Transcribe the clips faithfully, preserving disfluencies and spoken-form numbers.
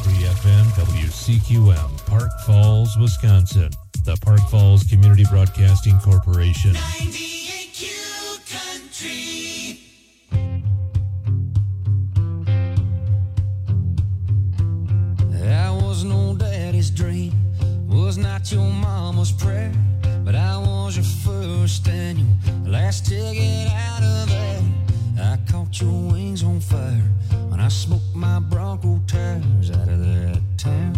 three F M W C Q M, Park Falls, Wisconsin. The Park Falls Community Broadcasting Corporation. ninety-eight Q Country. I was no daddy's dream, was not your mama's prayer, but I was your first and your last ticket out of there. I caught your wings on fire when I smoked my Bronco tires out of that town.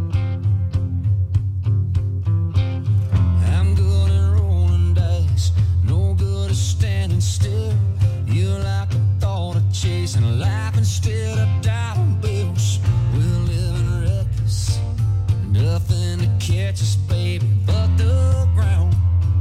I'm good at rolling dice, no good at standing still. You like the thought of chasing life instead of dollar bills. We're living reckless, nothing to catch us, baby, but the ground.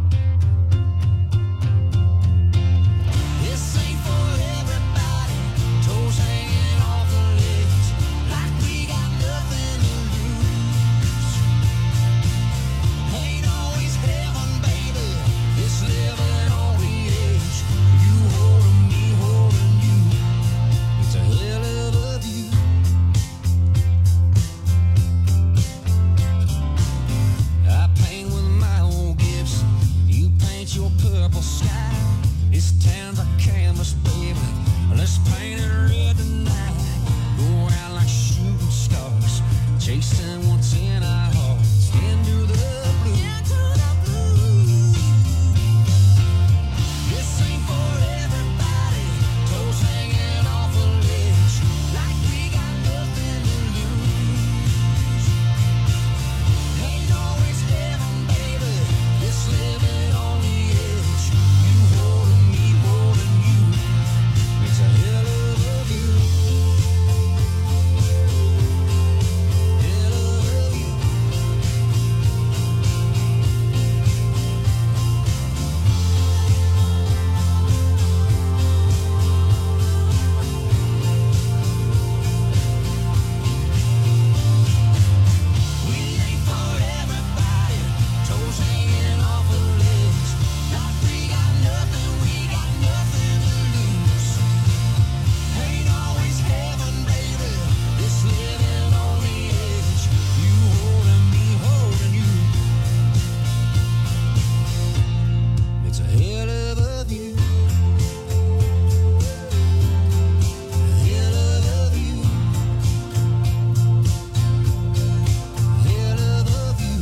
This ain't for everybody, toes hanging off the ledge, like we got nothing to lose. Ain't always heaven, baby, it's living on the edge. You holding me, holding you, it's a hell of a view. I paint with my old gifts, you paint your purple sky. This town's a canvas, baby, let's paint it red tonight. Go out like shooting stars, chasing what's in our hearts, into the blue. This ain't for everybody, toes hanging off a ledge, like we got nothing to lose. Ain't always heaven, baby, it's living on the edge. You holding me, holding you, it's a hell of a view. Hell of a view. We ain't for everybody, toes hanging off a ledge, like we got nothing, we got nothing to lose. Ain't always heaven, baby, it's living on the edge. You holding me, holding you, it's a hell of a view. Hell of a view. Hell of a view.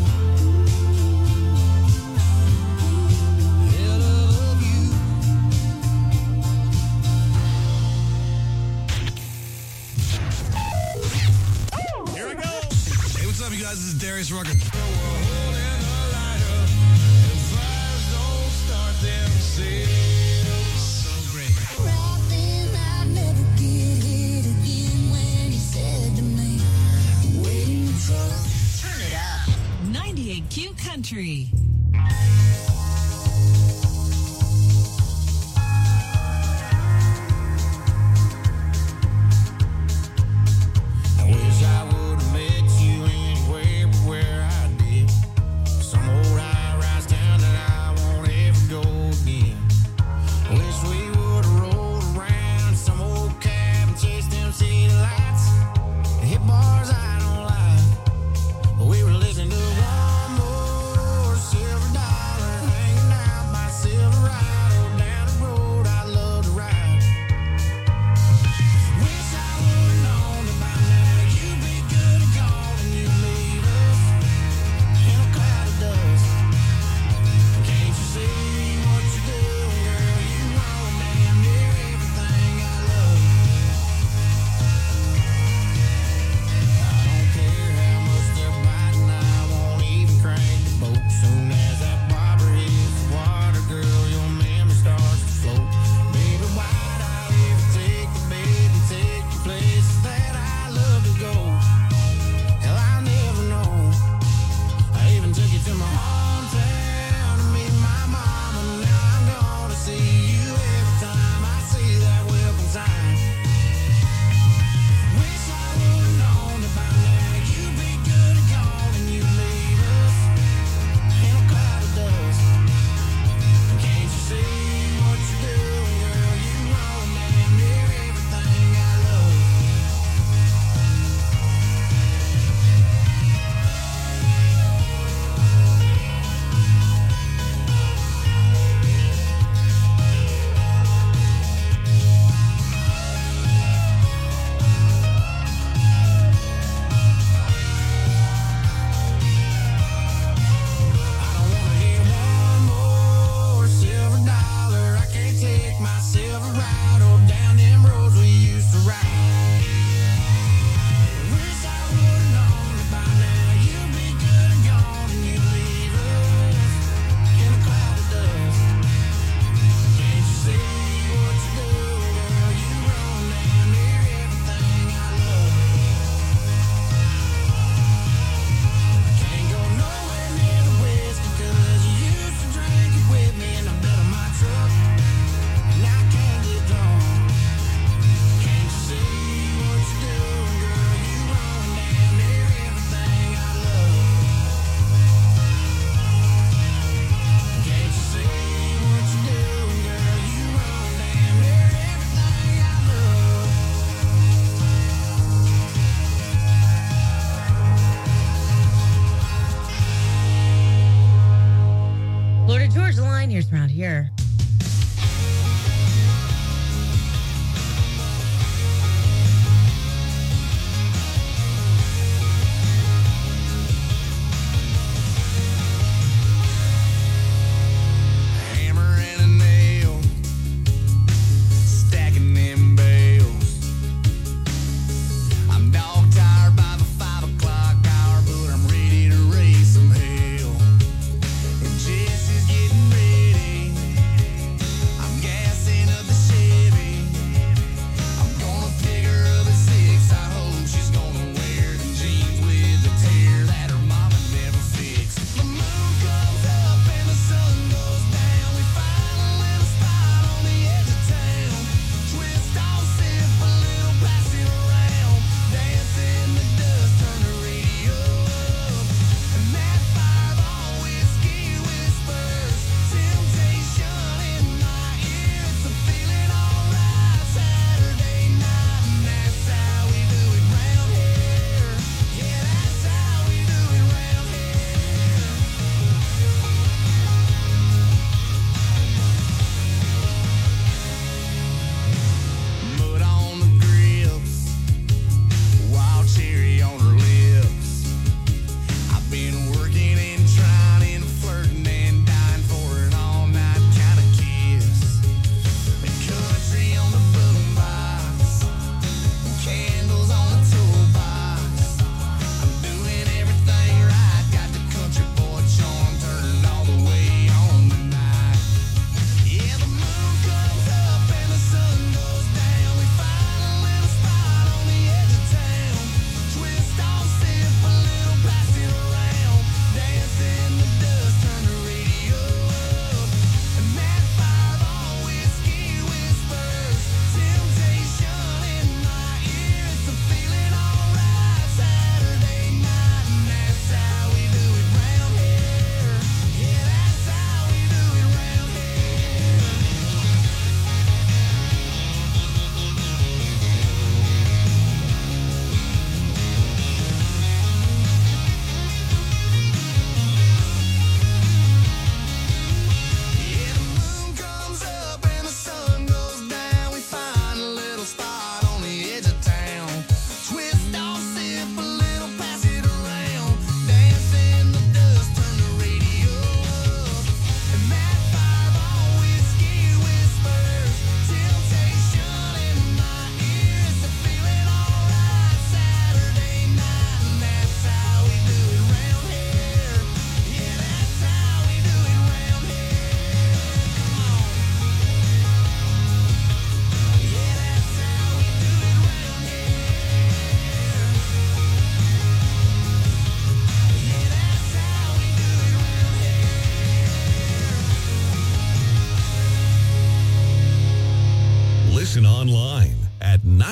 Hell of a view. Here we go. Hey, what's up, you guys? This is Darius Rucker. So great. Turn it up. ninety-eight Q Country. I wish I would've met you anywhere but where I did. Some old high-rise town that I won't ever go again. Wish we would've rolled around some old cab and chased them city lights. Hit bars I don't like, but we were listening to one more city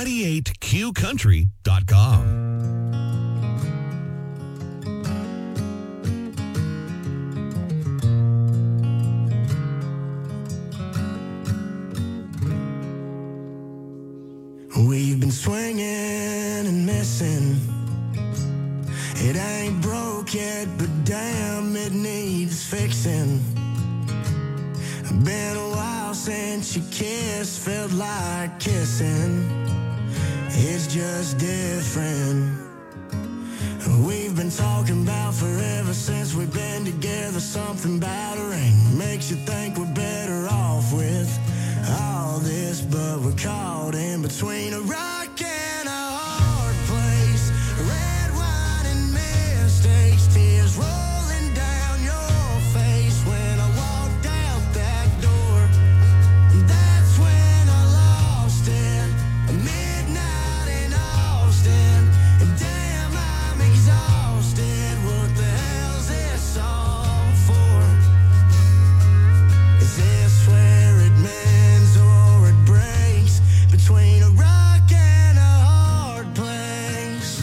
ninety-eight Q country dot com. We've been swinging and missing. It ain't broke yet, but damn, it needs fixing. Been a while since you kissed, felt like kissing. It's just different. We've been talking about forever since we've been together. Something about a ring makes you think we're better off with all this, but we're caught in between a rock and a hard place. Red wine and mistakes, tears rolling down your face when I walked out that door. That's when I lost it. Midnight in Austin, and damn, I'm exhausted. What the hell's this all for? Is this where it mends or it breaks? Between a rock and a hard place.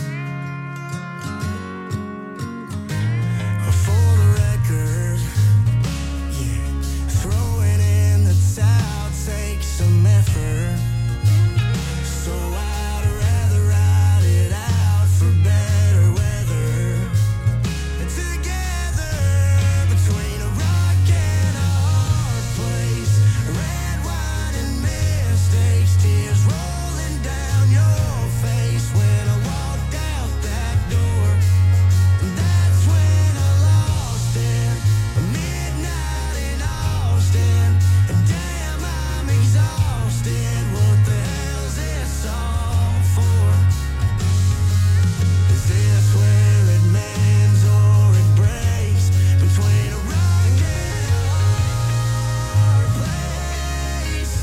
For the record, yeah, throwing in the towel takes some effort. So I'd rather ride it out for better weather. Together, between a rock and a hard place. Red wine and mistakes, tears rolling down your face when I walked out that door. That's when I lost it. Midnight in Austin, and damn, I'm exhausted. What the hell's this all for? Is this where it mends or it breaks? Between a rock and a hard place.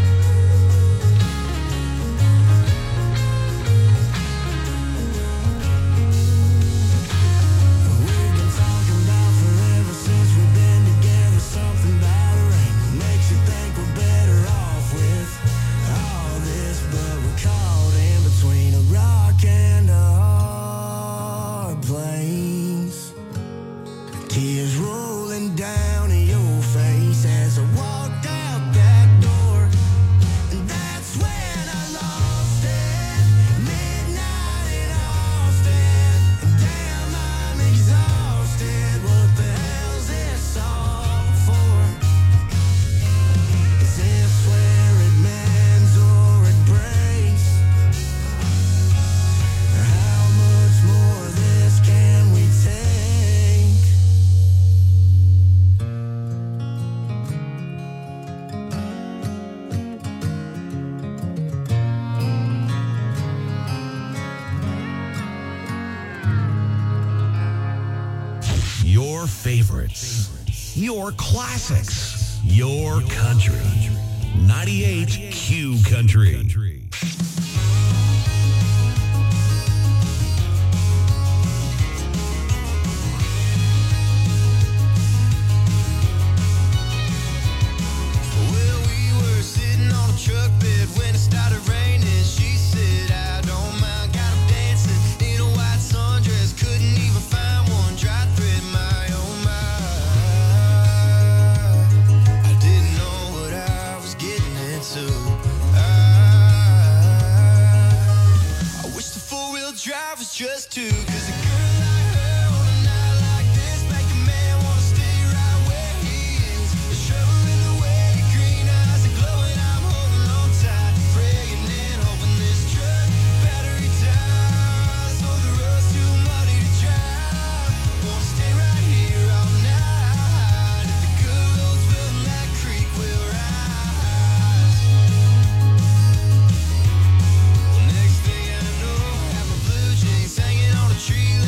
We've been talking about forever since we've been together. Something about a ring makes you think we're better off with all this, but we're caught in between a rock and a hard place. Tears rolling down your face as I walked out that door. And that's when I lost it. Midnight in Austin. And damn, I'm exhausted. What the hell's this all for? Is this where it mends or it breaks? How much more of this can we take? Your favorites, your classics, your country. ninety-eight Q Country. Well, we were sitting on a truck bed when it started raining. She said, I don't mind, got 'em dancing in a white sundress. Couldn't even find one dry thread, my oh my. I didn't know what I was getting into. I, I wish the four-wheel drive was just two, 'cause a girl like her on a night like this make a man wanna stay right where he is. The shovel in the way, green eyes are glowing. I'm holding on tight, praying and hoping this truck battery dies. Oh, the road's too muddy to drive. Wanna stay right here all night. If the good road's filling that creek, we'll rise. Well, next thing I know, have my blue jeans hanging on a tree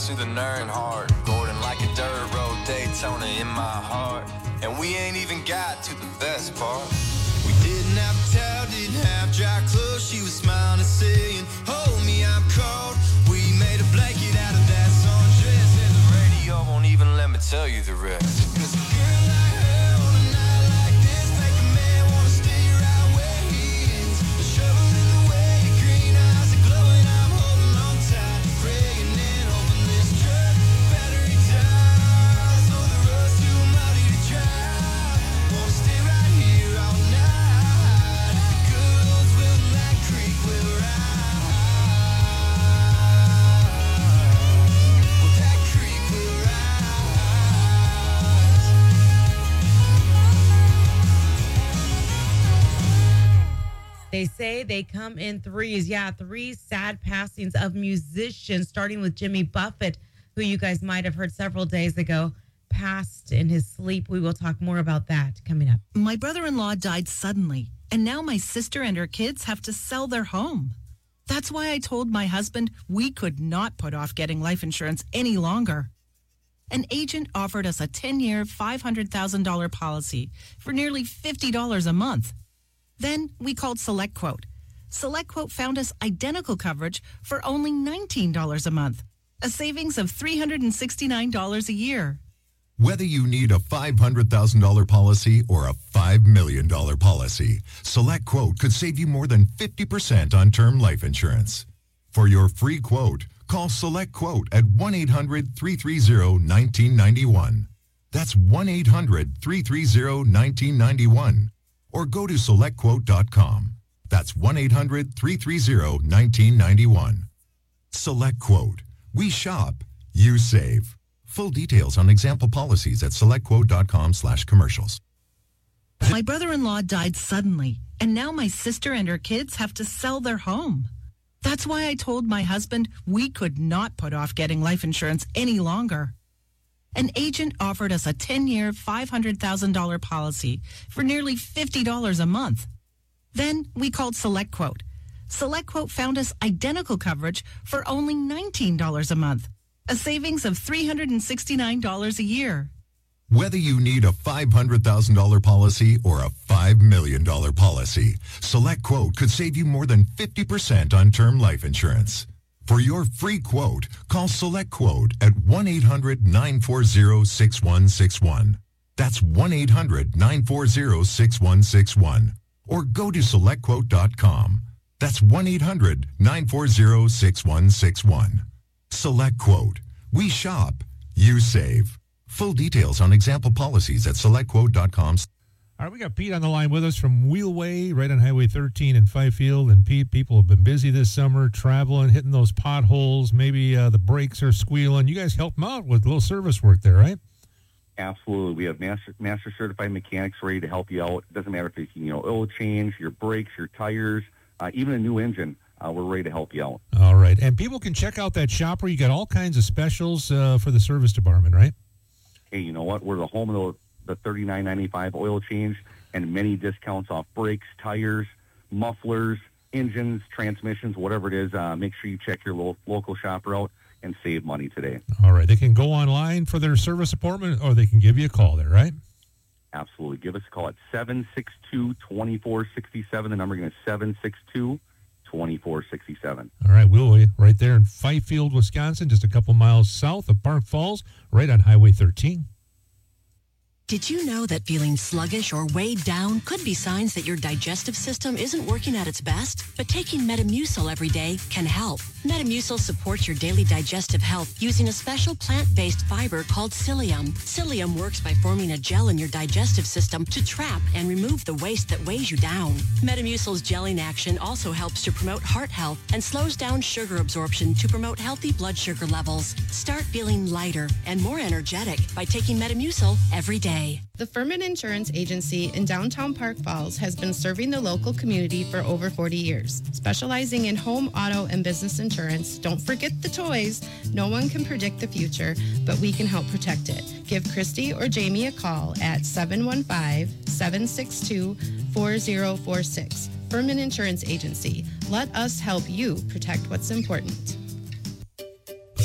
to the Nern heart. Gordon like a dirt road Daytona in my heart. And we ain't even got to the best part. We didn't have a towel, didn't have dry clothes. She was smiling and saying, hold me, I'm cold. We made a blanket out of that sundress, and the radio won't even let me tell you the rest. 'Cause a girl like her on a night like this make a man wanna stay right where he is. A shovel in the way, green eyes are glowing. I'm holding on tight, praying and hoping this truck battery dies. So the road's too muddy to drive. Wanna stay right here all night. The good old will that creek will rise. Well, that creek will rise. They say they come in threes. Yeah, three sad passings of musicians, starting with Jimmy Buffett, who you guys might have heard several days ago, passed in his sleep. We will talk more about that coming up. My brother-in-law died suddenly, and now my sister and her kids have to sell their home. That's why I told my husband we could not put off getting life insurance any longer. An agent offered us a ten-year, five hundred thousand dollars policy for nearly fifty dollars a month. Then we called SelectQuote. SelectQuote found us identical coverage for only nineteen dollars a month, a savings of three hundred sixty-nine dollars a year. Whether you need a five hundred thousand dollars policy or a five million dollars policy, SelectQuote could save you more than fifty percent on term life insurance. For your free quote, call SelectQuote at one eight hundred, three three zero, one nine nine one. That's one eight hundred, three three zero, one nine nine one. Or go to select quote dot com. That's one eight hundred, three three zero, one nine nine one. SelectQuote. We shop, you save. Full details on example policies at select quote dot com slash commercials. My brother-in-law died suddenly, and now my sister and her kids have to sell their home. That's why I told my husband we could not put off getting life insurance any longer. An agent offered us a ten-year, five hundred thousand dollars policy for nearly fifty dollars a month. Then we called SelectQuote. SelectQuote found us identical coverage for only nineteen dollars a month, a savings of three hundred sixty-nine dollars a year. Whether you need a five hundred thousand dollars policy or a five million dollars policy, SelectQuote could save you more than fifty percent on term life insurance. For your free quote, call SelectQuote at one eight hundred, nine four zero, six one six one. That's one eight hundred, nine four zero, six one six one. Or go to select quote dot com. That's one eight hundred, nine four zero, six one six one. SelectQuote. We shop, you save. Full details on example policies at select quote dot com. All right, we got Pete on the line with us from Wheelway, right on Highway thirteen in Fifield. And Pete, people have been busy this summer, traveling, hitting those potholes. Maybe uh, the brakes are squealing. You guys help them out with a little service work there, right? Absolutely. We have master, master certified mechanics ready to help you out. It doesn't matter if it's, you know, oil change, your brakes, your tires, uh, even a new engine. Uh, we're ready to help you out. All right. And people can check out that shop where you got all kinds of specials uh, for the service department, right? Hey, you know what? We're the home of the the thirty-nine ninety-five oil change and many discounts off brakes, tires, mufflers, engines, transmissions, whatever it is. Uh, make sure you check your lo- local shopper out and save money today. All right. They can go online for their service appointment, or they can give you a call there, right? Absolutely. Give us a call at seven six two, two four six seven. The number again is seven six two, two four six seven. All right. We'll right there in Fifield, Wisconsin, just a couple miles south of Park Falls, right on Highway thirteen. Did you know that feeling sluggish or weighed down could be signs that your digestive system isn't working at its best? But taking Metamucil every day can help. Metamucil supports your daily digestive health using a special plant-based fiber called psyllium. Psyllium works by forming a gel in your digestive system to trap and remove the waste that weighs you down. Metamucil's gelling action also helps to promote heart health and slows down sugar absorption to promote healthy blood sugar levels. Start feeling lighter and more energetic by taking Metamucil every day. The Furman Insurance Agency in downtown Park Falls has been serving the local community for over forty years. Specializing in home, auto, and business insurance, don't forget the toys. No one can predict the future, but we can help protect it. Give Christy or Jamie a call at seven one five, seven six two, four zero four six. Furman Insurance Agency. Let us help you protect what's important.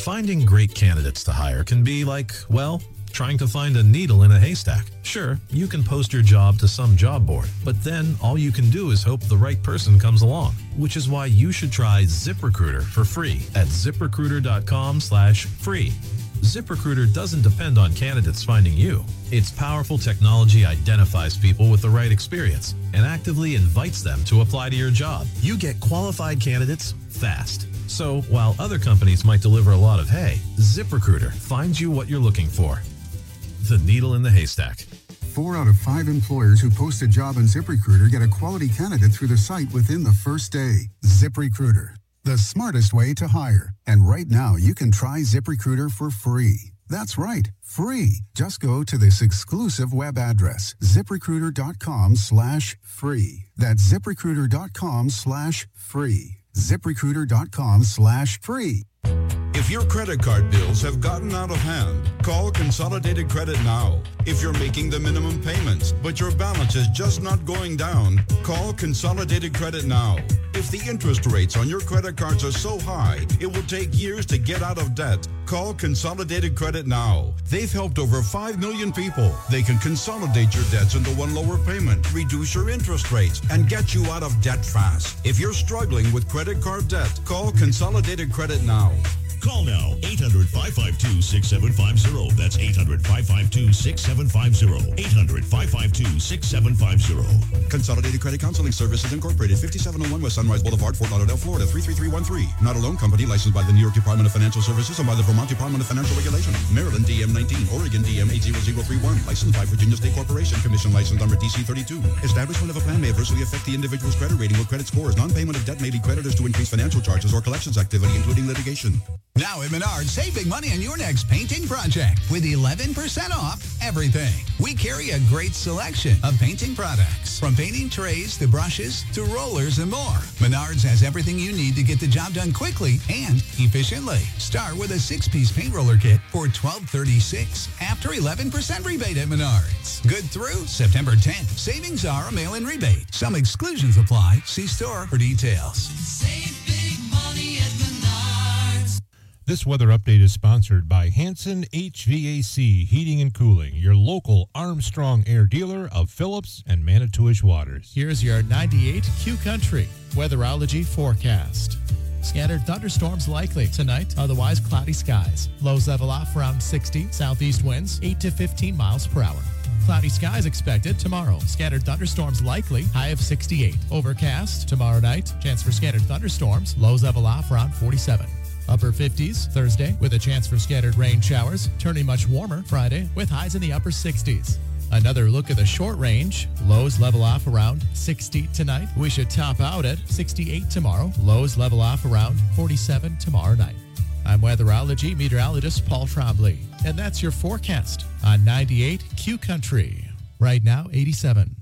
Finding great candidates to hire can be like, well, trying to find a needle in a haystack. Sure, you can post your job to some job board, but then all you can do is hope the right person comes along, which is why you should try ZipRecruiter for free at ZipRecruiter.com slash free. ZipRecruiter doesn't depend on candidates finding you. Its powerful technology identifies people with the right experience and actively invites them to apply to your job. You get qualified candidates fast. So while other companies might deliver a lot of hay, ZipRecruiter finds you what you're looking for. The needle in the haystack. Four out of five employers who post a job on ZipRecruiter get a quality candidate through the site within the first day. ZipRecruiter, the smartest way to hire. And right now, you can try ZipRecruiter for free. That's right, free. Just go to this exclusive web address, ZipRecruiter.com slash free. That's ZipRecruiter.com slash free. ZipRecruiter.com slash free. If your credit card bills have gotten out of hand, call Consolidated Credit now. If you're making the minimum payments, but your balance is just not going down, call Consolidated Credit now. If the interest rates on your credit cards are so high, it will take years to get out of debt, call Consolidated Credit now. They've helped over five million people. They can consolidate your debts into one lower payment, reduce your interest rates, and get you out of debt fast. If you're struggling with credit card debt, call Consolidated Credit now. Call now, eight hundred, five five two, six seven five zero. That's eight hundred, five five two, six seven five zero. eight hundred, five five two, six seven five zero. Consolidated Credit Counseling Services Incorporated, fifty-seven oh one West Sunrise Boulevard, Fort Lauderdale, Florida, three three three one three. Not a loan company licensed by the New York Department of Financial Services and by the Vermont Department of Financial Regulation. Maryland D M nineteen, Oregon D M eight zero zero three one. Licensed by Virginia State Corporation. Commission license number D C thirty-two. Establishment of a plan may adversely affect the individual's credit rating or credit scores. Non-payment of debt may lead creditors to increase financial charges or collections activity, including litigation. Now at Menards, save big money on your next painting project with eleven percent off everything. We carry a great selection of painting products, from painting trays to brushes to rollers and more. Menards has everything you need to get the job done quickly and efficiently. Start with a six-piece paint roller kit for twelve thirty-six after eleven percent rebate at Menards. Good through September tenth. Savings are a mail-in rebate. Some exclusions apply. See store for details. Save big money at Menards. This weather update is sponsored by Hanson H V A C Heating and Cooling, your local Armstrong Air dealer of Phillips and Manitowish Waters. Here's your ninety-eight Q Country Weatherology forecast. Scattered thunderstorms likely tonight, otherwise cloudy skies. Lows level off around sixty, southeast winds eight to fifteen miles per hour. Cloudy skies expected tomorrow. Scattered thunderstorms likely, high of sixty-eight. Overcast tomorrow night, chance for scattered thunderstorms, lows level off around forty-seven. Upper fifties Thursday with a chance for scattered rain showers, turning much warmer Friday with highs in the upper sixties. Another look at the short range. Lows level off around sixty tonight. We should top out at sixty-eight tomorrow. Lows level off around forty-seven tomorrow night. I'm weatherology meteorologist Paul Trombley, and that's your forecast on ninety-eight Q Country. Right now, eighty-seven.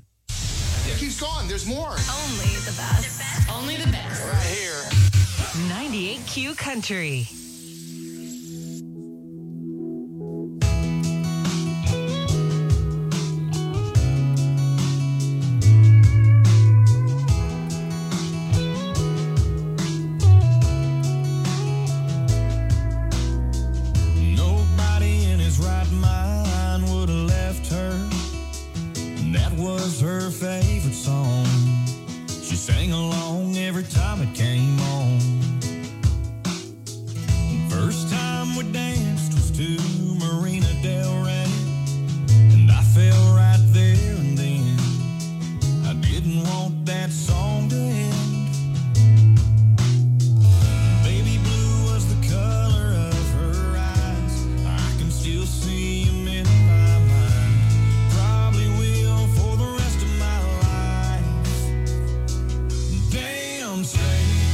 It keeps going. There's more. Only the best. Only the best. Right here. ninety-eight Q Country. Nobody in his right mind would have left her. That was her favorite song. She sang along every time it came on. First time we danced was to Marina Del Rey, and I fell right there and then. I didn't want that song to end. Baby blue was the color of her eyes. I can still see him in my mind. Probably will for the rest of my life. Damn straight.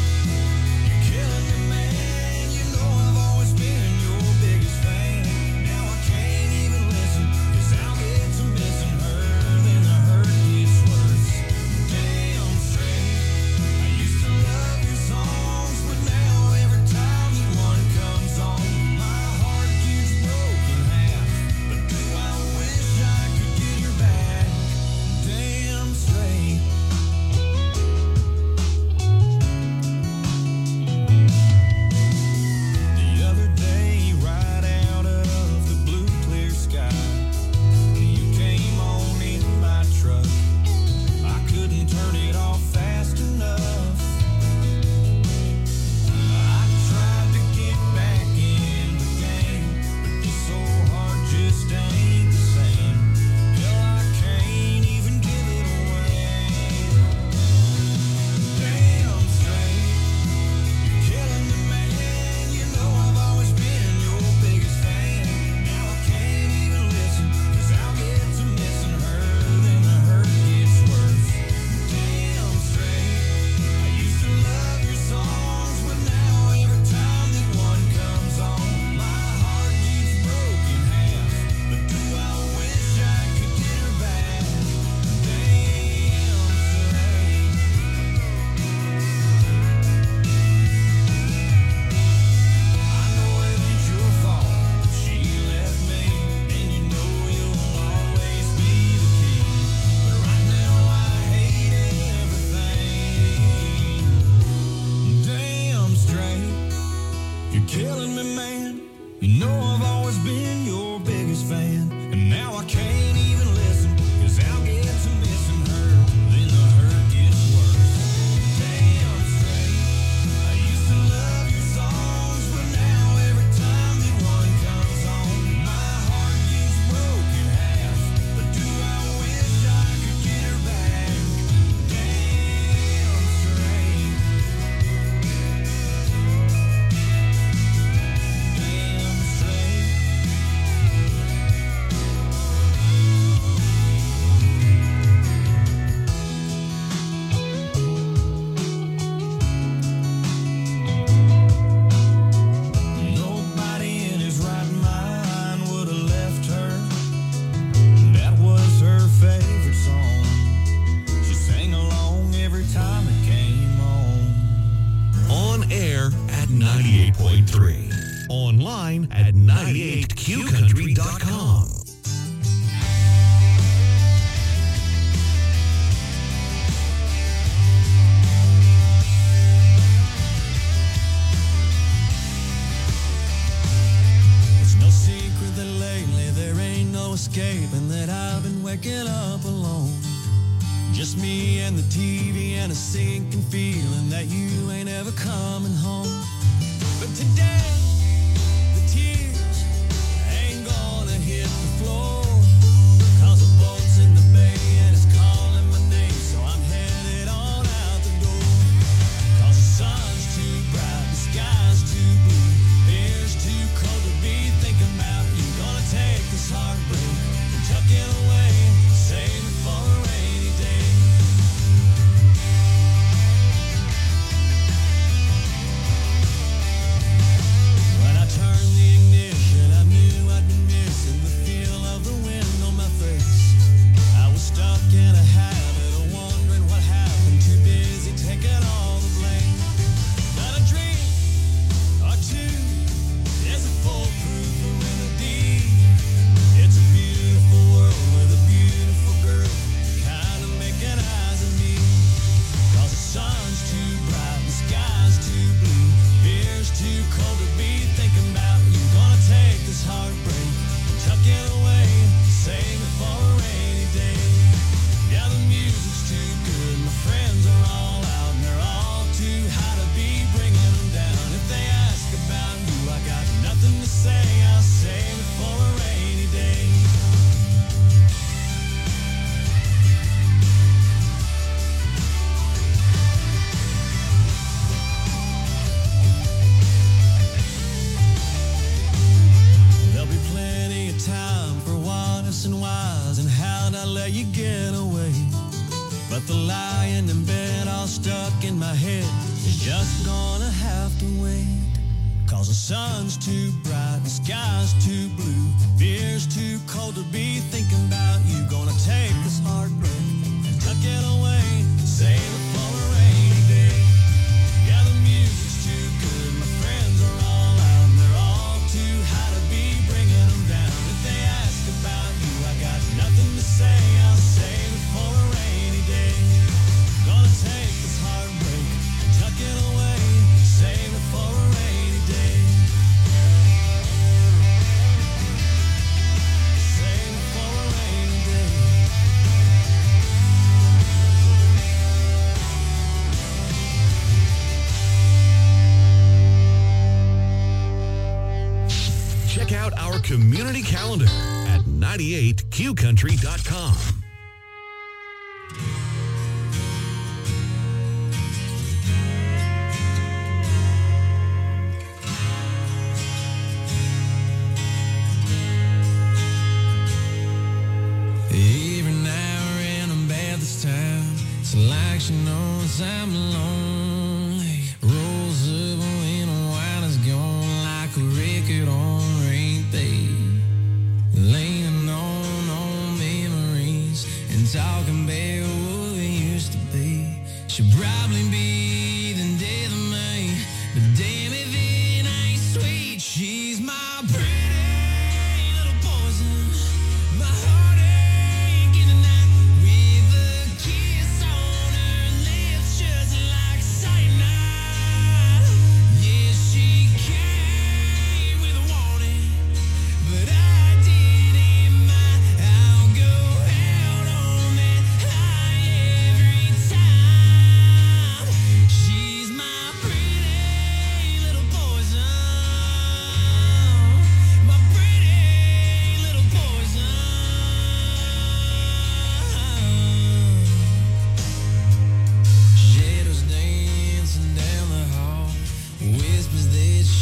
You know I've always been your biggest fan, and now I can't even listen, cause I'll get to missing her, then the hurt gets worse. Damn straight, I used to love your songs, but now every time that one comes on, my heart gets broken half. But do I wish I could get her back? Damn straight. Damn straight. Nobody in his right mind would have left her. That was her favorite song. She sang along every time it came on. On air at ninety-eight point three. Online at ninety-eight q country dot com. It's no secret that lately there ain't no escaping that I've been waking up alone. Just me and the T V and a sinking feeling that you ain't ever coming home. But today, the tears ain't gonna hit the floor, cause the boat's in the bay and it's calling my name, so I'm headed on out the door. Cause the sun's too bright, the sky's too blue, air's too cold to be thinking about you. Gonna take this heartbreak and tuck it away, save it for a rainy day. When I turned the ignition, I knew I'd been missing the feel of the wind on my face. I was stuck in a habit of wondering what happened, too busy taking all the blame. But a dream or two is a foolproof remedy. It's a beautiful world with a beautiful girl, kind of making eyes at me. Cause the sun's too bright, the sky's too blue, beer's too cold to be thinking about you. Gonna take this heartbreak and tuck it away, save it for a rainy day. Yeah, the music's too good, my friends are all out, and they're all too high to be bringing them down. If they ask about you, I got nothing to say, I'll save it for a rainy day. There'll be plenty of time for what's and whys and how'd I let you get away. But the lying in bed all stuck in my head is just gonna have to wait. Cause the sun's too bright, the sky's too blue, beer's too cold to be thinking about you. Gonna take this heartbreak and tuck it away, save it for a rainy day. Yeah, the music's too good, my friends are all out, and they're all too high to be bringing them down. If they ask about you, I got nothing to say, I'll save it for a rainy day. Gonna take this heartbreak and tuck it away, save it for a rainy day. Save it for a rainy day. Check out our community calendar at ninety-eight q country dot com. Every now and then I'm bad this time. It's like she knows I'm lonely. Rolls up when a wine is gone like a record on rain day. Laying on on memories and talking about what we used to be. She'll probably be the death of me, but damn if it ain't sweet. She's my pretty little poison. My heartache in the night with a kiss on her lips just like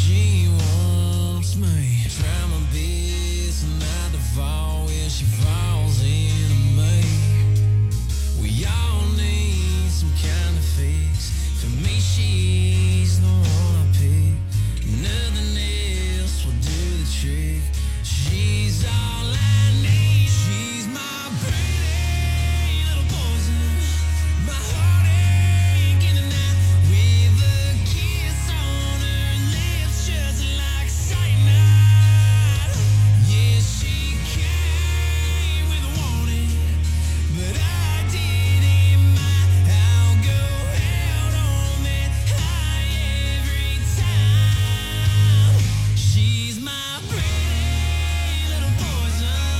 She wants me. Try my best not to fall when she falls into me. We all need some kind of fix. For me, she's the one I pick. Nothing else will do the trick. She's all I need. She's my pretty little poison. My heartache in the night with a kiss on her lips just like cyanide. Yeah, she came with a warning, but I didn't mind. I'll go out on that high every time. She's my pretty little poison.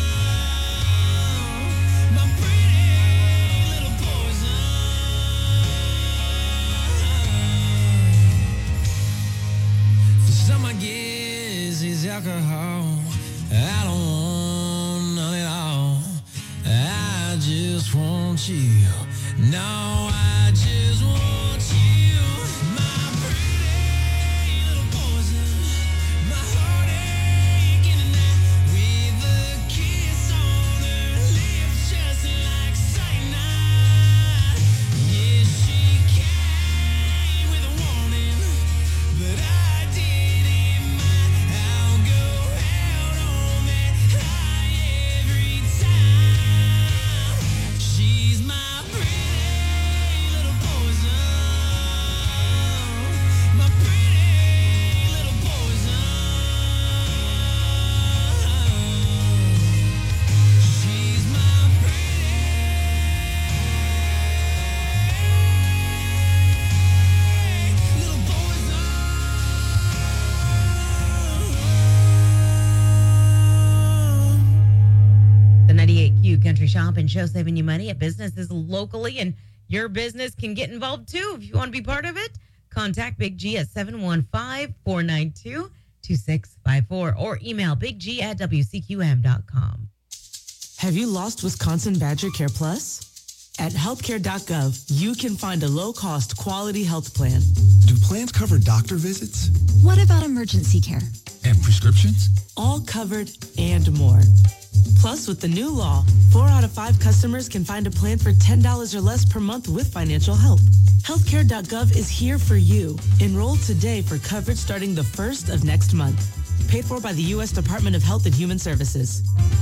My pretty little poison. For some, I guess it's alcohol. I don't want none at all. I just want you. No, I just want you. My pretty little poison. My heartache in the night with a kiss on her lips just like cyanide. Yeah, she came with a warning, but I didn't mind. I'll go out on that high every time. She's my pretty little poison. My pretty little poison. She's my pretty little poison. The ninety-eight Q Country Shop and Show, saving you money at businesses locally, and your business can get involved too. If you want to be part of it, contact Big G at seven one five, four nine two, two six five four or email biggg at w c q m dot com. Have you lost Wisconsin Badger Care Plus? At healthcare dot gov, you can find a low-cost, quality health plan. Do plans cover doctor visits? What about emergency care? And prescriptions? All covered and more. Plus, with the new law, four out of five customers can find a plan for ten dollars or less per month with financial help. healthcare dot gov is here for you. Enroll today for coverage starting the first of next month. Paid for by the U S Department of Health and Human Services.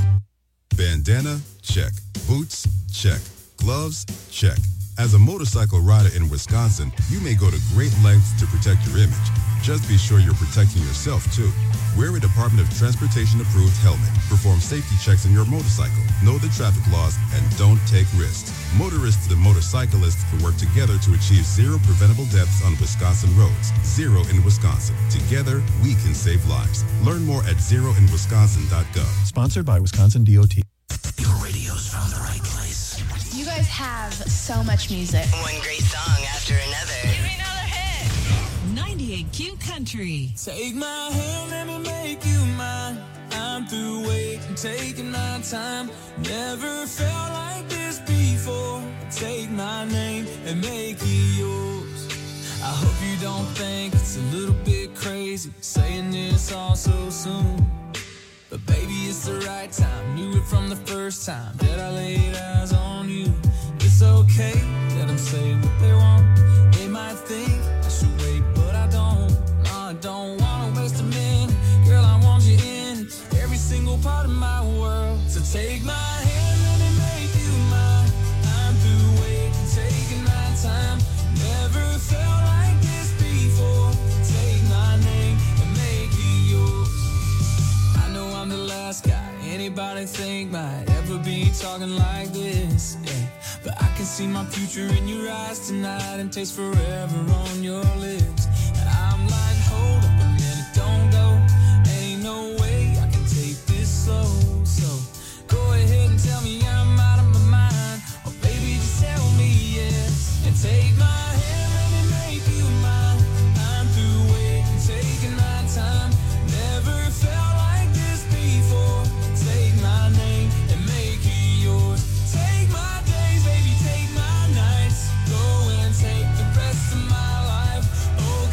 Bandana, check. Boots, check. Gloves, check. As a motorcycle rider in Wisconsin, you may go to great lengths to protect your image. Just be sure you're protecting yourself, too. Wear a Department of Transportation-approved helmet. Perform safety checks on your motorcycle. Know the traffic laws and don't take risks. Motorists and motorcyclists can work together to achieve zero preventable deaths on Wisconsin roads. Zero in Wisconsin. Together, we can save lives. Learn more at zero in wisconsin dot gov. Sponsored by Wisconsin D O T. Your radio's found the right place. You guys have so much music. One great song after another. Give me another hit. ninety-eight Q Country. Take my hand, let me make you mine. I'm through waiting, taking my time. Never felt like this before. Take my name and make it yours. I hope you don't think it's a little bit crazy saying this all so soon. But baby, it's the right time. Knew it from the first time that I laid eyes on you. It's okay, let them say what they want. They might think I should wait, but I don't. No, I don't wanna waste a minute. Girl, I want you in every single part of my world. So take my hand, let me make you mine. I'm through waiting, taking my time. Never felt like this before. Take my name and make it yours. I know I'm the last guy anybody think might ever be talking like this, yeah. But I can see my future in your eyes tonight and taste forever on your lips. And I'm like, hold up a minute, don't go. Ain't no way I can take this slow. So go ahead and tell me I'm out of my mind. Or baby, just tell me yes. And take my hand, let me make you mine. I'm through waiting, taking my time. Never felt like this before. Take my name and make it yours. Take my days, baby, take my nights. Go and take the rest of my life. Oh,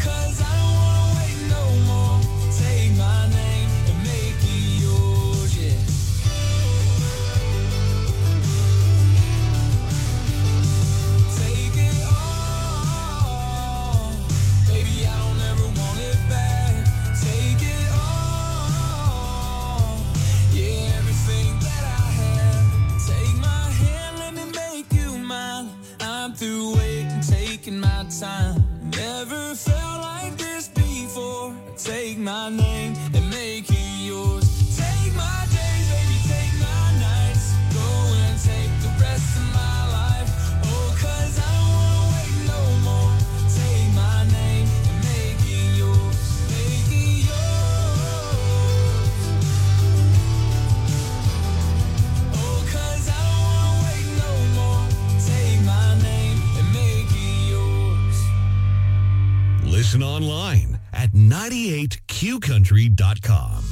Listen online at ninety-eight q country dot com.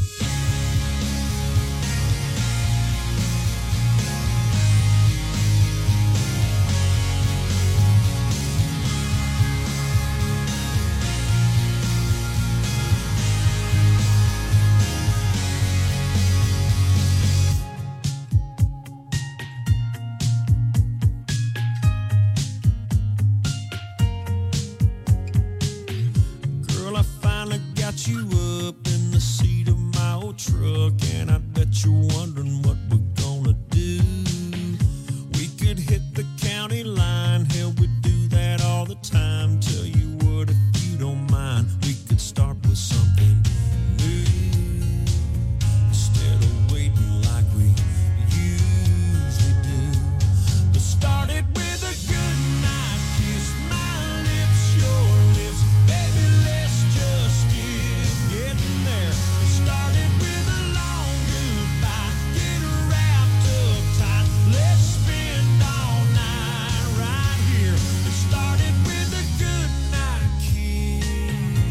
Girl, I finally got you up in the seat of my old truck, and I bet you're wondering what we're gonna do. We could hit the county line, hell, we do that all the time. Tell you what, if you don't mind, we could start with something new instead of waiting like we usually do. Let's start it with a good night kiss, my lips, your lips, baby, let's just get getting there. Started with a long goodbye, get wrapped up tight, let's spend all night right here. It started with a good night kiss.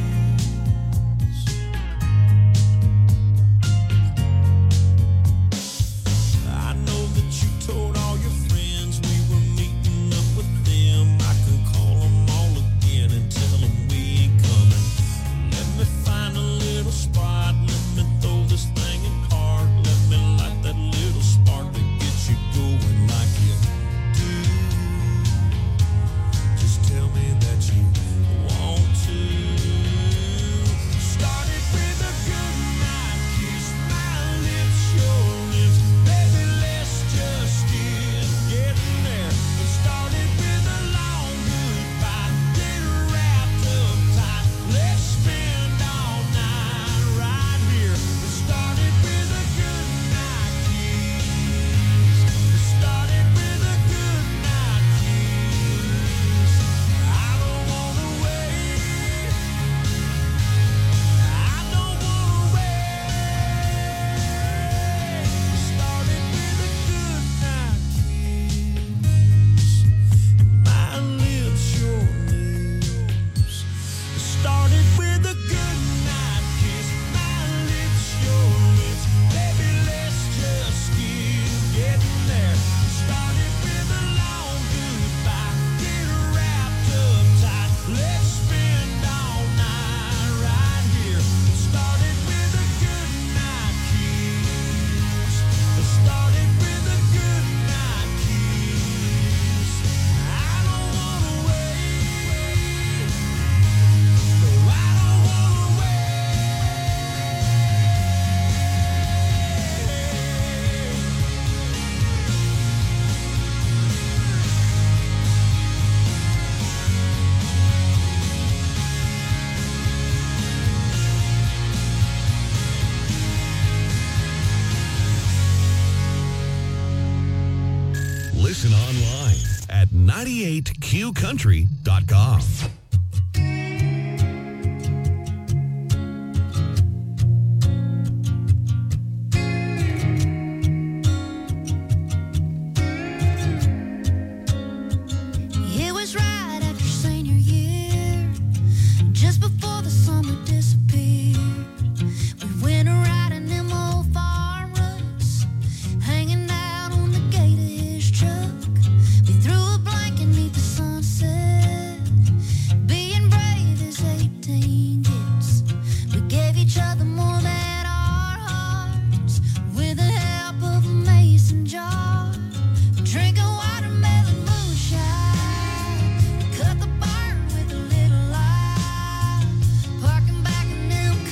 I know that you told all your friends we were meeting up with them. I can call them all again and tell them we ain't coming. Let me find a little spot, let me throw this thing in park, let me light that little spark that gets you going like you do. Just tell me that you want to. Started with a good night kiss, my lips, your lips, baby, let's just get getting there. It started with a long goodbye, get wrapped up tight, let's spend all night right here. It started with a good night kiss. It started with a good night kiss. I don't wanna wait. I don't wanna wait. It started with a good night kiss. My lips, your lips. It started with a good night kiss. My lips, your lips. Baby, let's just get getting there. It started with a long goodbye, get wrapped up tight, let's spend all night right here. It started with a good night kiss. It started with a good night kiss. I don't wanna wait. No, I don't wanna wait. Listen online at ninety-eight q country dot com. It was right after senior year, just before the summer disappeared. We went riding them old farm ruts, hanging out on the gate of his truck. We threw a blanket 'neath the sunset, being brave as eighteen gets. We gave each other more than our hearts, with the help of a mason jar. Drinking watermelon moonshine, cut the barn with a little light, parking back in them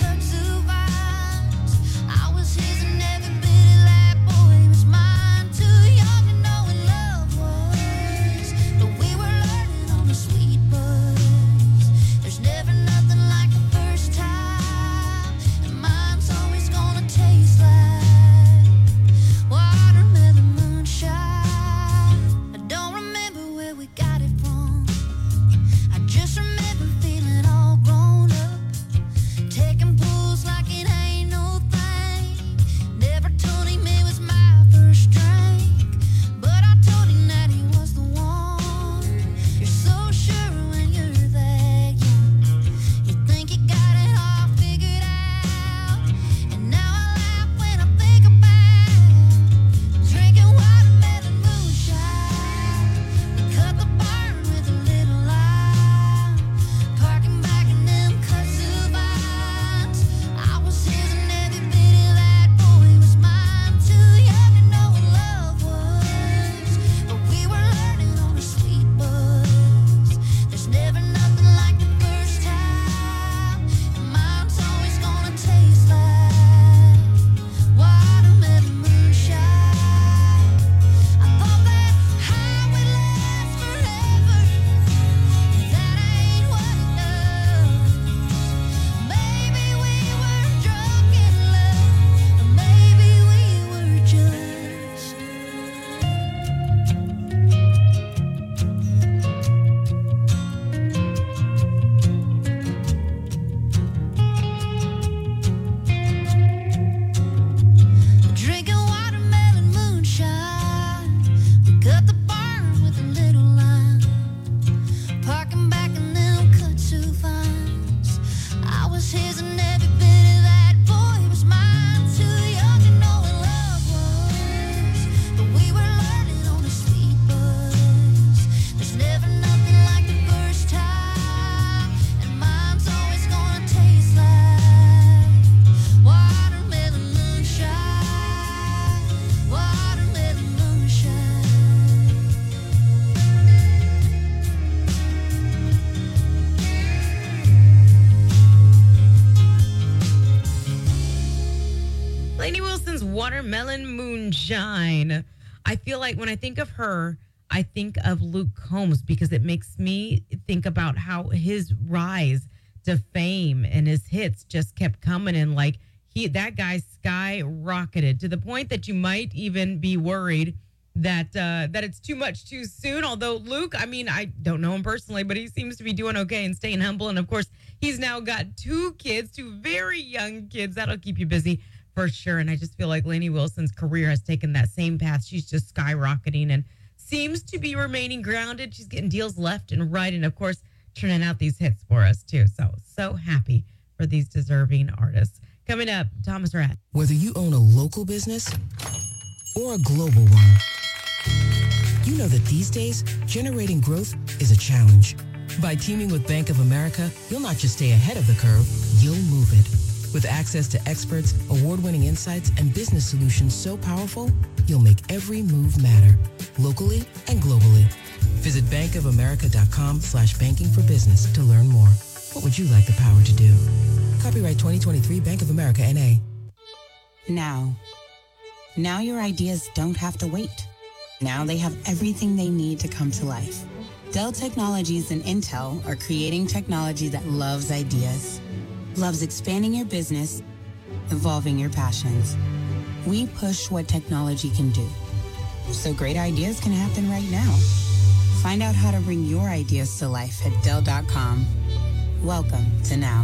Watermelon Moonshine. I feel like when I think of her, I think of Luke Combs because it makes me think about how his rise to fame and his hits just kept coming in. Like he, that guy skyrocketed to the point that you might even be worried that uh, that it's too much too soon. Although Luke, I mean, I don't know him personally, but he seems to be doing okay and staying humble. And of course, he's now got two kids, two very young kids. That'll keep you busy for sure. And I just feel like Lainey Wilson's career has taken that same path. She's just skyrocketing and seems to be remaining grounded. She's getting deals left and right. And of course, turning out these hits for us too. So, so happy for these deserving artists. Coming up, Thomas Rat. Whether you own a local business or a global one, you know that these days, generating growth is a challenge. By teaming with Bank of America, you'll not just stay ahead of the curve, you'll move it. With access to experts, award-winning insights, and business solutions so powerful, you'll make every move matter, locally and globally. Visit bankofamerica.com slash banking for business to learn more. What would you like the power to do? Copyright twenty twenty-three Bank of America, N A. Now. Now your ideas don't have to wait. Now they have everything they need to come to life. Dell Technologies and Intel are creating technology that loves ideas, loves expanding your business, evolving your passions. We push what technology can do, so great ideas can happen right now. Find out how to bring your ideas to life at Dell dot com. Welcome to Now.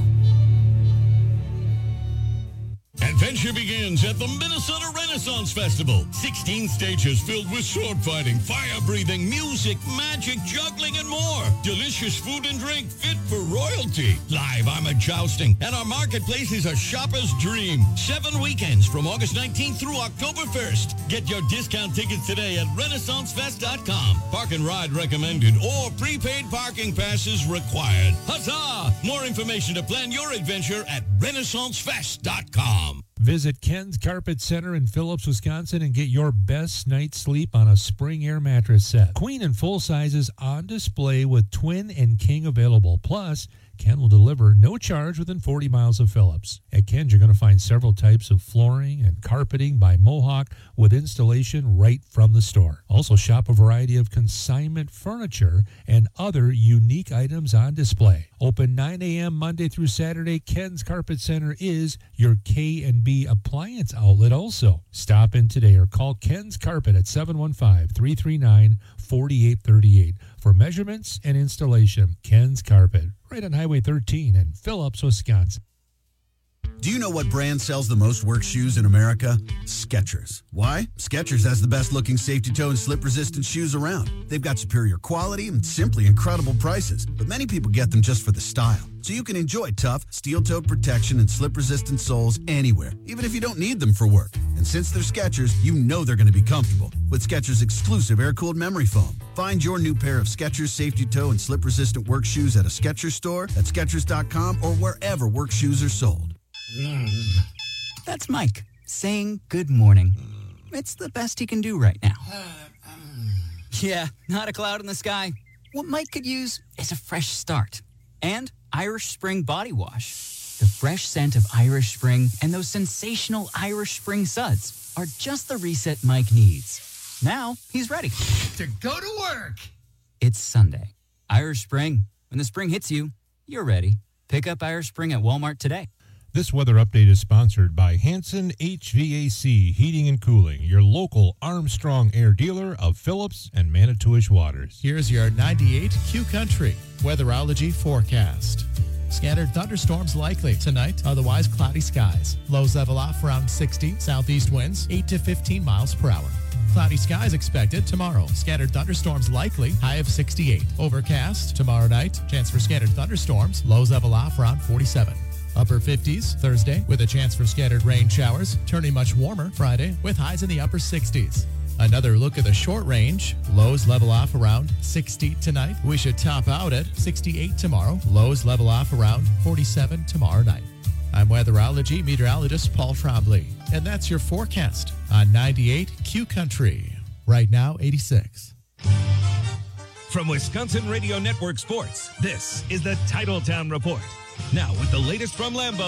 Adventure begins at the Minnesota Renaissance Festival. sixteen stages filled with sword fighting, fire breathing, music, magic, juggling, and more. Delicious food and drink fit for royalty. Live armored jousting, and our marketplace is a shopper's dream. Seven weekends from August nineteenth through October first. Get your discount tickets today at renaissance fest dot com. Park and ride recommended or prepaid parking passes required. Huzzah! More information to plan your adventure at renaissance fest dot com. Visit Ken's Carpet Center in Phillips, Wisconsin, and get your best night's sleep on a spring air mattress set. Queen and full sizes on display with twin and king available. Plus, Ken will deliver no charge within forty miles of Phillips. At Ken's, you're going to find several types of flooring and carpeting by Mohawk with installation right from the store. Also, shop a variety of consignment furniture and other unique items on display. Open nine a.m. Monday through Saturday, Ken's Carpet Center is your K and B appliance outlet also. Stop in today or call Ken's Carpet at seven one five, three three nine, four eight three eight for measurements and installation. Ken's Carpet, right on Highway thirteen in Phillips, Wisconsin. Do you know what brand sells the most work shoes in America? Skechers. Why? Skechers has the best looking safety toe and slip resistant shoes around. They've got superior quality and simply incredible prices, but many people get them just for the style. So you can enjoy tough, steel-toed protection and slip-resistant soles anywhere, even if you don't need them for work. And since they're Skechers, you know they're going to be comfortable with Skechers' exclusive air-cooled memory foam. Find your new pair of Skechers safety toe and slip-resistant work shoes at a Skechers store, at skechers dot com, or wherever work shoes are sold. That's Mike saying good morning. It's the best he can do right now. Yeah, not a cloud in the sky. What Mike could use is a fresh start. And Irish Spring Body Wash. The fresh scent of Irish Spring and those sensational Irish Spring suds are just the reset Mike needs. Now he's ready To go to work. It's Sunday. Irish Spring. When the spring hits you, you're ready. Pick up Irish Spring at Walmart today. This weather update is sponsored by Hanson H V A C Heating and Cooling, your local Armstrong Air dealer of Phillips and Manitowish Waters. Here's your ninety-eight Q Country weatherology forecast. Scattered thunderstorms likely tonight, otherwise cloudy skies. Lows level off around sixty, southeast winds eight to fifteen miles per hour. Cloudy skies expected tomorrow. Scattered thunderstorms likely, high of sixty-eight. Overcast tomorrow night, chance for scattered thunderstorms, lows level off around forty-seven. Upper fifties Thursday with a chance for scattered rain showers, turning much warmer Friday with highs in the upper sixties. Another look at the short range. Lows level off around sixty tonight. We should top out at sixty-eight tomorrow. Lows level off around forty-seven tomorrow night. I'm weatherology meteorologist Paul Trombley, and that's your forecast on ninety-eight Q Country. Right now, eighty-six. From Wisconsin Radio Network Sports, this is the Titletown Report. Now, with the latest from Lambeau,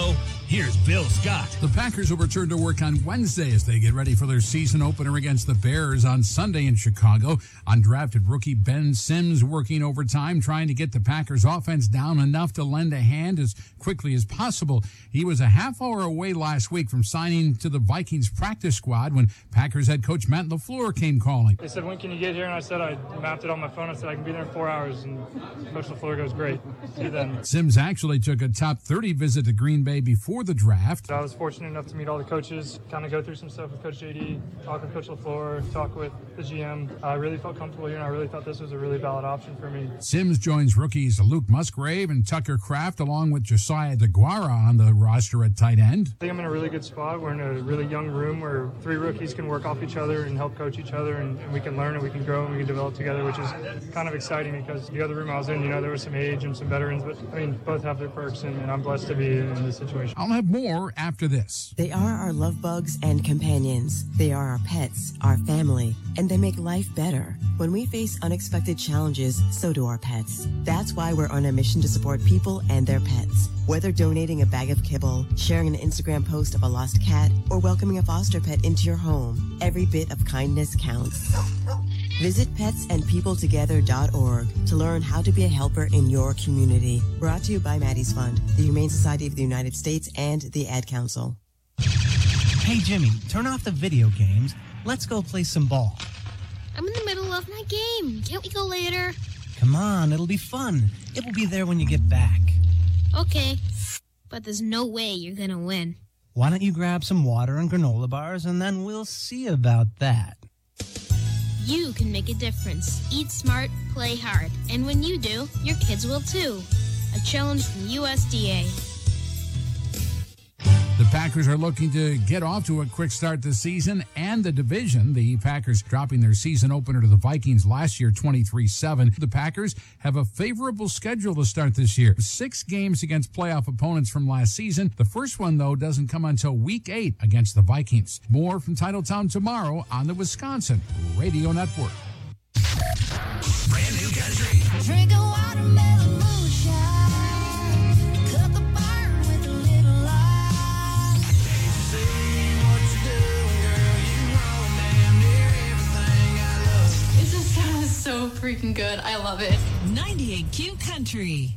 Here's Bill Scott. The Packers will return to work on Wednesday as they get ready for their season opener against the Bears on Sunday in Chicago. Undrafted rookie Ben Sims working overtime, trying to get the Packers offense down enough to lend a hand as quickly as possible. He was a half hour away last week from signing to the Vikings practice squad when Packers head coach Matt LaFleur came calling. They said, when can you get here? And I said, I mapped it on my phone. I said, I can be there in four hours. And Coach LaFleur goes, great. See you then. Sims actually took a top thirty visit to Green Bay before the draft. I was fortunate enough to meet all the coaches, kind of go through some stuff with Coach J D, talk with Coach LaFleur, talk with the G M. I really felt comfortable here, and I really thought this was a really valid option for me. Sims joins rookies Luke Musgrave and Tucker Kraft, along with Josiah DeGuara on the roster at tight end. I think I'm in a really good spot. We're in a really young room where three rookies can work off each other and help coach each other, and, and we can learn and we can grow and we can develop together, which is kind of exciting because the other room I was in, you know, there was some age and some veterans, but I mean, both have their perks, and, and I'm blessed to be in this situation. I'll have more after this. They are our love bugs and companions. They are our pets, our family, and they make life better. When we face unexpected challenges, so do our pets. That's why we're on a mission to support people and their pets. Whether donating a bag of kibble, sharing an Instagram post of a lost cat, or welcoming a foster pet into your home, every bit of kindness counts. Visit pets and people together dot org to learn how to be a helper in your community. Brought to you by Maddie's Fund, the Humane Society of the United States, and the Ad Council. Hey, Jimmy, turn off the video games. Let's go play some ball. I'm in the middle of my game. Can't we go later? Come on, it'll be fun. It will be there when you get back. Okay, but there's no way you're gonna win. Why don't you grab some water and granola bars, and then we'll see about that. You can make a difference. Eat smart, play hard. And when you do, your kids will too. A challenge from U S D A. The Packers are looking to get off to a quick start this season and the division. The Packers dropping their season opener to the Vikings last year, twenty-three seven. The Packers have a favorable schedule to start this year. Six games against playoff opponents from last season. The first one, though, doesn't come until week eight against the Vikings. More from Titletown tomorrow on the Wisconsin Radio Network. Brand new country. Drink a watermelon moonshine. Cut the burn with a little light. Say what you do, girl. You know damn near everything I love. It just sounds so freaking good. I love it. ninety-eight Q Country.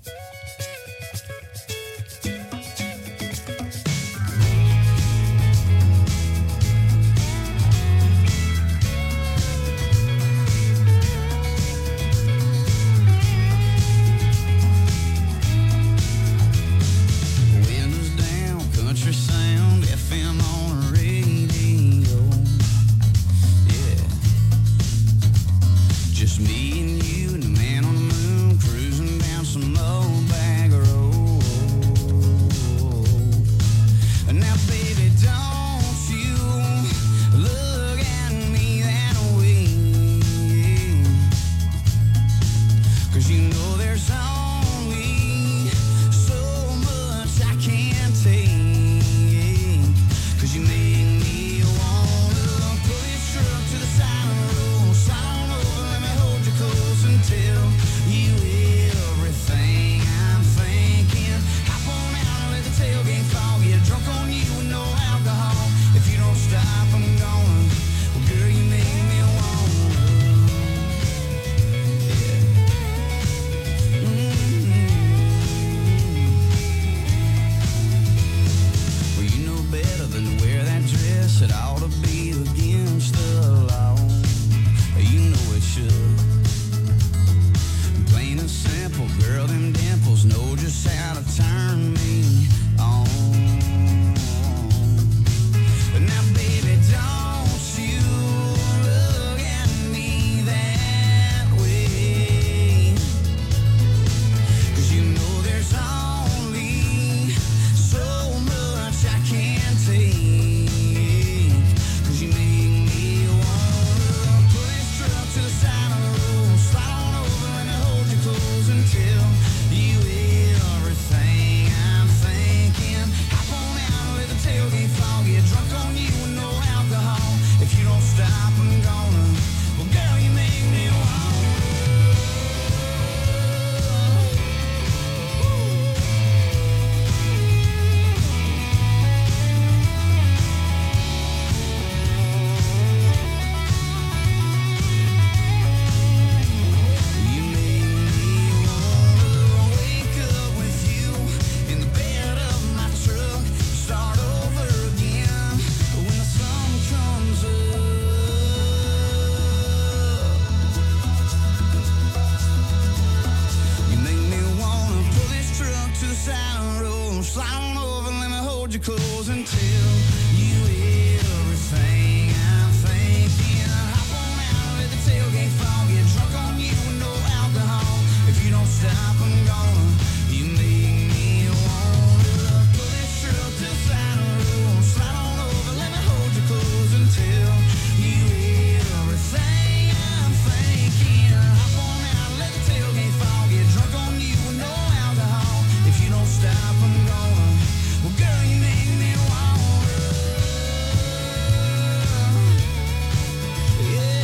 Just me and you and the man on the moon cruising down some old bag of road. Now, baby, don't you look at me that way, 'cause you know there's only so much I can take, 'cause you make me wanna pull this truck to the side of the road, slide on over, let me hold you close and tell you everything I'm thinking. Hop on out and let the tailgate fall, get drunk on you with no alcohol. If you don't stop, I'm gonna, well, girl, you make me wanna. Yeah. Mm-hmm. Well, you know better than to wear that dress. It ought to be against the law. You know it should. Plain and simple, girl, them dimples know just how to turn me on. But now, baby, don't you slide on over, let me hold you close until you everything I'm thinking. Hop on out, let the tailgate fall, get drunk on you with no alcohol. If you don't stop, I'm gonna. You make me wanna pull this truck to the side of the road, slide on over, let me hold you close until you everything I'm thinking. Hop on out, let the tailgate fall, get drunk on you with no alcohol. If you don't stop, I'm gonna. Well, girl, you make me wanna. Yeah,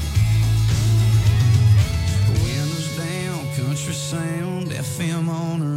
windows down, country sound, F M on the